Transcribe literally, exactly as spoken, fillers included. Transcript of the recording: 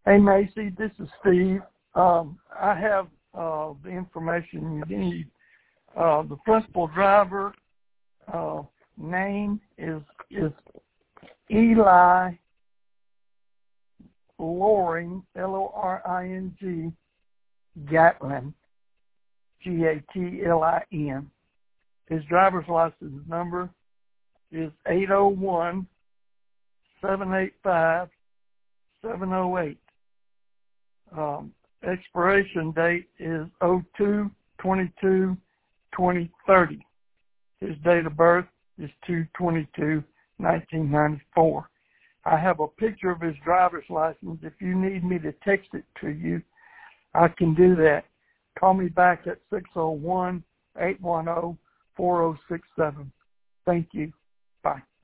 Hey, Macy, this is Steve. Um, I have uh, the information you need. Uh, the principal driver uh, name is is Eli Loring, L O R I N G, Gatlin, G A T L I N. His driver's license number is eight oh one, seven eight five, seven oh eight. Um, expiration date is oh two twenty-two twenty thirty. His date of birth is two twenty-two nineteen ninety-four. I have a picture of his driver's license. If you need me to text it to you, I can do that. Call me back at six oh one, eight one zero, four oh six seven. Thank you. Bye.